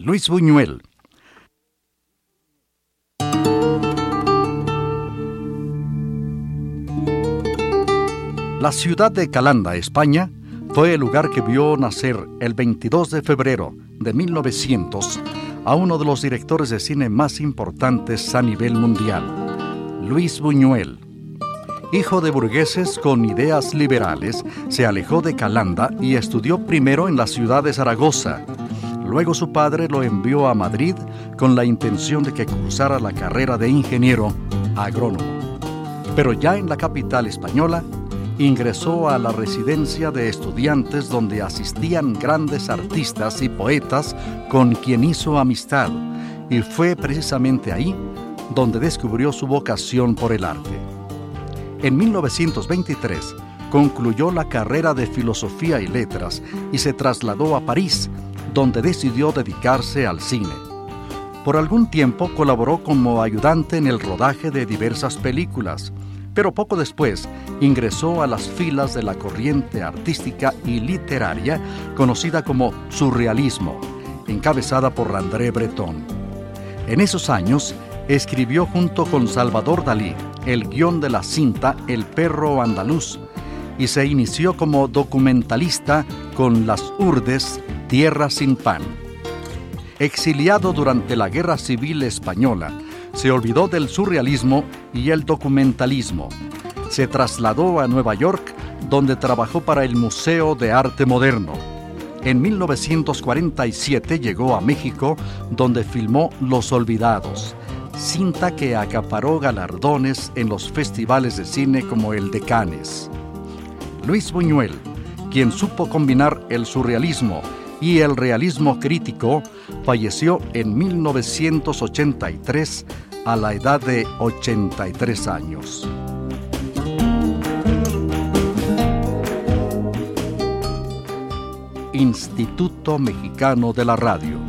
Luis Buñuel. La ciudad de Calanda, España, fue el lugar que vio nacer el 22 de febrero de 1900 a uno de los directores de cine más importantes a nivel mundial, Luis Buñuel. Hijo de burgueses con ideas liberales, se alejó de Calanda y estudió primero en la ciudad de Zaragoza. Luego su padre lo envió a Madrid con la intención de que cursara la carrera de ingeniero agrónomo. Pero ya en la capital española, ingresó a la residencia de estudiantes donde asistían grandes artistas y poetas con quien hizo amistad, y fue precisamente ahí donde descubrió su vocación por el arte. En 1923 concluyó la carrera de Filosofía y Letras y se trasladó a París, donde decidió dedicarse al cine. Por algún tiempo colaboró como ayudante en el rodaje de diversas películas, pero poco después ingresó a las filas de la corriente artística y literaria conocida como surrealismo, encabezada por André Breton. En esos años escribió junto con Salvador Dalí el guión de la cinta El perro andaluz y se inició como documentalista con Las Urdes, Tierra sin pan. Exiliado durante la Guerra Civil Española, se olvidó del surrealismo y el documentalismo. Se trasladó a Nueva York, donde trabajó para el Museo de Arte Moderno. En 1947 llegó a México, donde filmó Los Olvidados, cinta que acaparó galardones en los festivales de cine como el de Cannes. Luis Buñuel, quien supo combinar el surrealismo y el realismo crítico, falleció en 1983 a la edad de 83 años. Instituto Mexicano de la Radio.